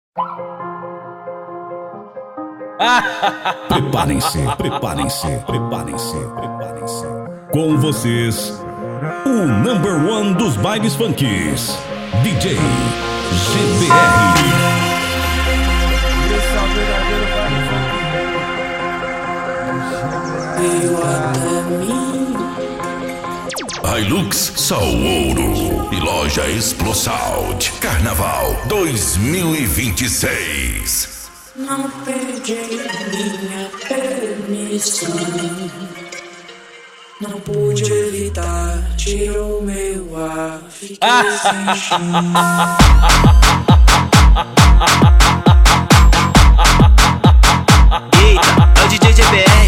Preparem-se, preparem-se, preparem-se, preparem-se. Com vocês, o number one dos bailes funkies, DJ GBR. Esse é o verdadeiro baile funk. Veio até mim. Hilux Sal Ouro e Loja Explosound Carnaval 2026. Não pedi minha permissão, não pude evitar, tirou meu ar, fiquei sem chão. Eita, é o DJ GBR.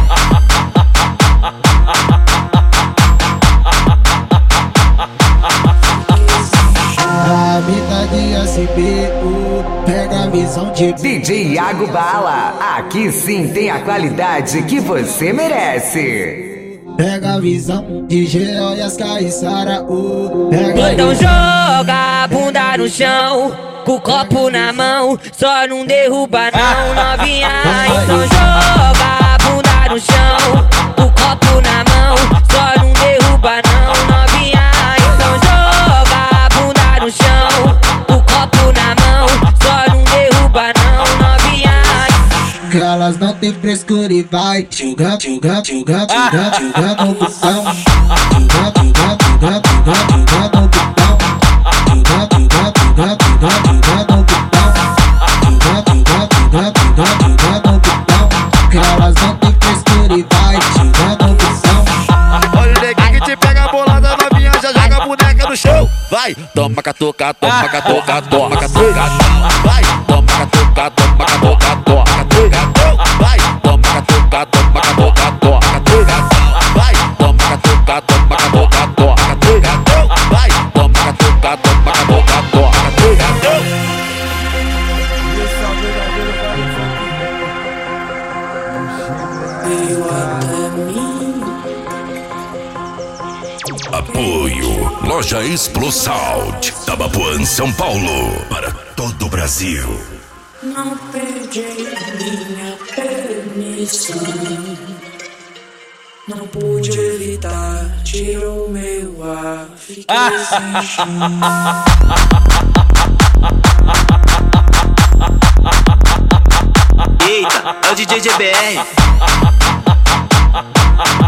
A vida de SBU pega a visão de DJ Iago Bala, aqui sim tem a qualidade que você merece. Pega a visão de Geo e as Caissara. Então joga a bunda no chão, com o copo na mão, só não derruba não, novinha. Então joga a bunda no chão, com o copo na mão, só não derruba não, novinha. Então joga a bunda no chão, com o copo na mão, só não derruba não, novinha. Que elas não tem frescura e vai jogando, jogando, jogando, jogando, jogando no botão. Jogando, jogando, jogando, jogando, jogando no botão. Jogando, jogando, jogando, jogando, jogando no botão. Jogando, jogando, jogando, jogando, jogando no botão. Que elas não tem frescura e vai jogando no botão. Olha o neguinho que te pega a bolada novinha, já joga a boneca no chão. Vai, toma catuca, toma catuca, toma catuca. Vai, toma catuca, toma catuca, toma catuca. Vai, toma catuca, toma catuca, toma catuca. Vai, toma catuca, toma catuca, toma catuca. Vai, toma catuca, toma catuca, toma catuca. Esse é o verdadeiro baile funk. Veio até mim. Apoio Loja Explosound, Tabapuã, São Paulo, para todo o Brasil. Não pedi minha permissão, não pude evitar, tirou meu ar, fiquei sem chão. Eita, é o DJ GBR.